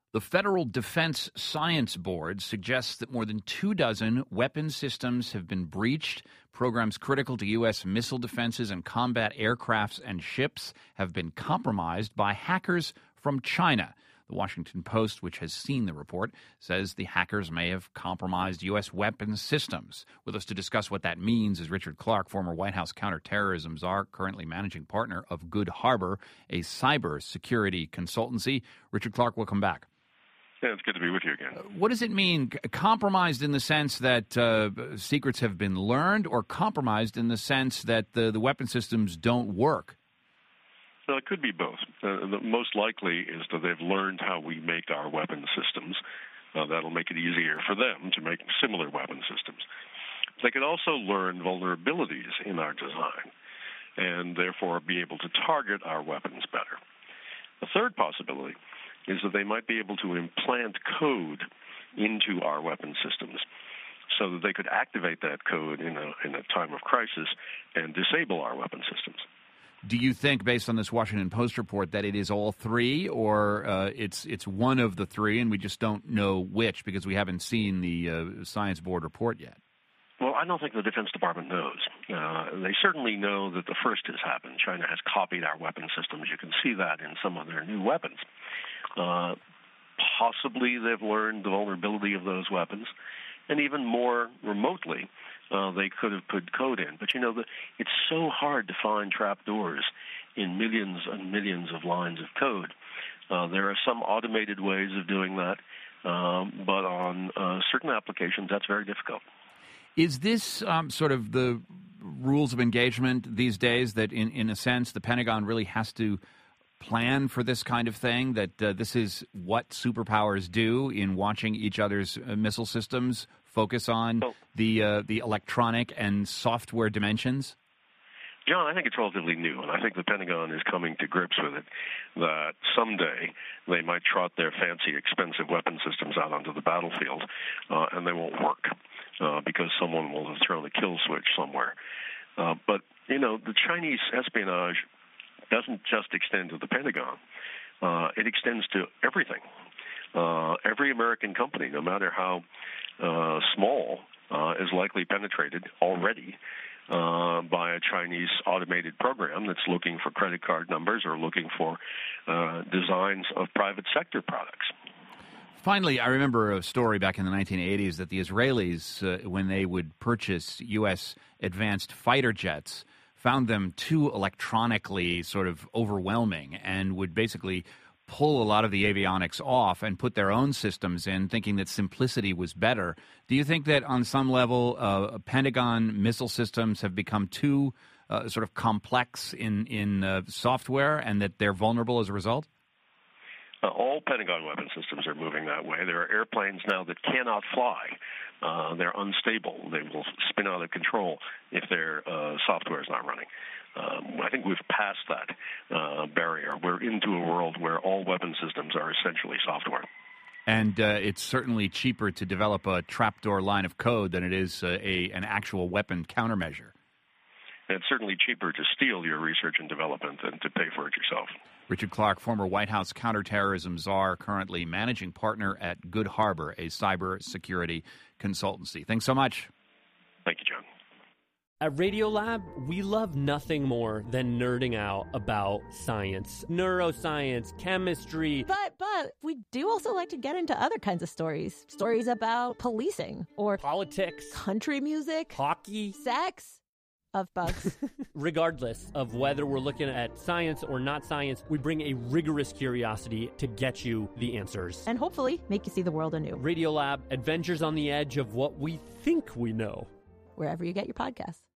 The Federal Defense Science Board suggests that more than 24 weapon systems have been breached. Programs critical to U.S. missile defenses and combat aircrafts and ships have been compromised by hackers from China. The Washington Post, which has seen the report, says the hackers may have compromised U.S. weapons systems. With us to discuss what that means is Richard Clark, former White House counterterrorism czar, currently managing partner of Good Harbor, a cyber security consultancy. Richard Clark, welcome back. Yeah, it's good to be with you again. What does it mean, compromised in the sense that secrets have been learned, or compromised in the sense that the weapon systems don't work? Well, it could be both. The most likely is that they've learned how we make our weapon systems. That'll make it easier for them to make similar weapon systems. They could also learn vulnerabilities in our design and therefore be able to target our weapons better. The third possibility is that they might be able to implant code into our weapon systems so that they could activate that code in a time of crisis and disable our weapon systems. Do you think, based on this Washington Post report, that it is all three, or it's one of the three, and we just don't know which because we haven't seen the Science Board report yet? Well, I don't think the Defense Department knows. They certainly know that the first has happened. China has copied our weapon systems. You can see that in some of their new weapons. Possibly they've learned the vulnerability of those weapons, and even more remotely, they could have put code in. But, it's so hard to find trapdoors in millions and millions of lines of code. There are some automated ways of doing that, but on certain applications, that's very difficult. Is this sort of the rules of engagement these days, that in a sense the Pentagon really has to plan for this kind of thing, that this is what superpowers do in watching each other's missile systems focus on the electronic and software dimensions? John, I think it's relatively new, and I think the Pentagon is coming to grips with it, that someday they might trot their fancy, expensive weapon systems out onto the battlefield, and they won't work because someone will have thrown a kill switch somewhere. But the Chinese espionage doesn't just extend to the Pentagon. It extends to everything. Every American company, no matter how small, is likely penetrated already by a Chinese automated program that's looking for credit card numbers or looking for designs of private sector products. Finally, I remember a story back in the 1980s that the Israelis, when they would purchase U.S. advanced fighter jets, found them too electronically sort of overwhelming and would basically pull a lot of the avionics off and put their own systems in, thinking that simplicity was better. Do you think that on some level Pentagon missile systems have become too sort of complex in software and that they're vulnerable as a result? All Pentagon weapon systems are moving that way. There are airplanes now that cannot fly. They're unstable. They will spin out of control if their software is not running. I think we've passed that barrier. We're into a world where all weapon systems are essentially software. And it's certainly cheaper to develop a trapdoor line of code than it is an actual weapon countermeasure. It's certainly cheaper to steal your research and development than to pay for it yourself. Richard Clark, former White House counterterrorism czar, currently managing partner at Good Harbor, a cyber security consultancy. Thanks so much. Thank you, John. At Radiolab, we love nothing more than nerding out about science, neuroscience, chemistry. But we do also like to get into other kinds of stories. Stories about policing or politics, country music, hockey, sex. Of bugs. Regardless of whether we're looking at science or not science, we bring a rigorous curiosity to get you the answers. And hopefully make you see the world anew. Radiolab, adventures on the edge of what we think we know. Wherever you get your podcasts.